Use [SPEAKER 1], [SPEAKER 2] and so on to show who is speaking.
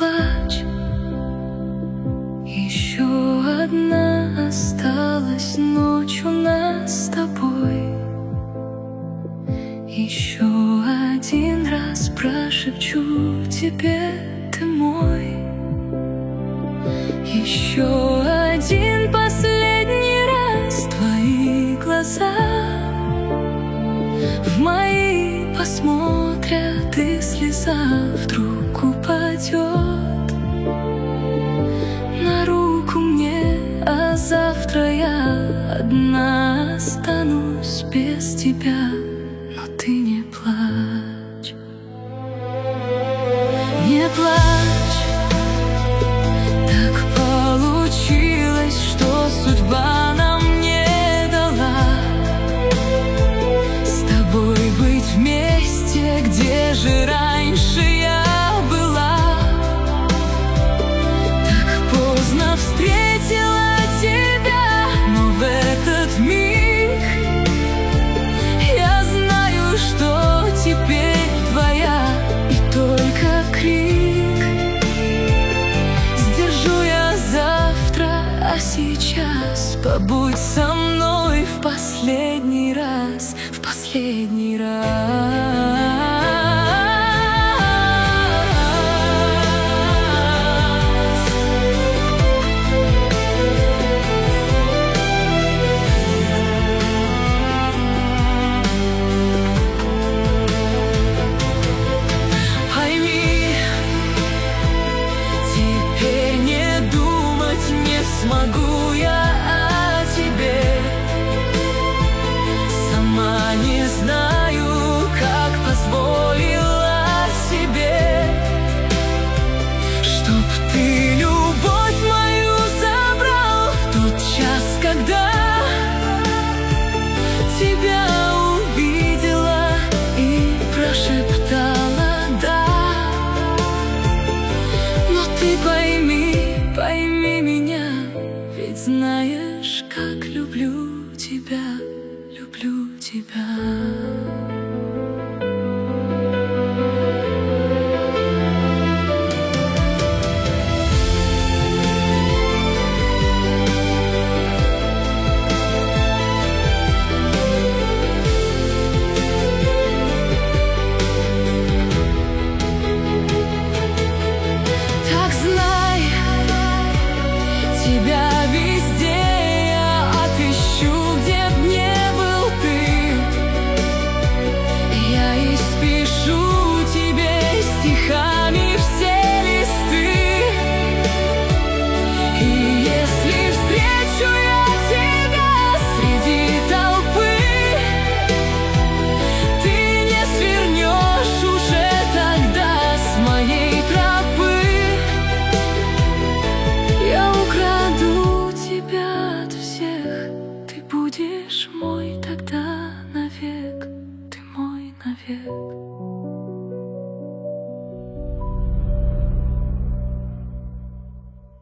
[SPEAKER 1] плачь. Еще одна осталась ночь у нас с тобой. Еще один раз прошепчу тебе: ты мой. Еще один последний раз твои глаза в мои посмотрят, и слеза вдруг упадет на руку мне, а завтра я одна останусь без тебя. Но ты не плачь, не плачь. Так получилось, что судьба нам не дала с тобой быть вместе. Где же раньше я была? Так поздно встретила тебя, но в этот миг я знаю, что теперь твоя. И только крик сдержу я завтра, а сейчас побудь со мной в последний раз, в последний раз. Смогу я о тебе, сама не знаю, как позволила себе, чтоб ты любовь мою забрал в тот час, когда тебя увидела и прошептала да. Но ты пойми, пойми меня, ведь знаешь, как люблю тебя, люблю тебя. Так знай, тебя везде я отыщу, где б не был ты. Я испишу тебе стихами все листы. И если встречу я тебя среди толпы, ты не свернешь уже тогда с моей тропы. Я украду тебя от всех, ты будешь мой тогда навек, ты мой навек.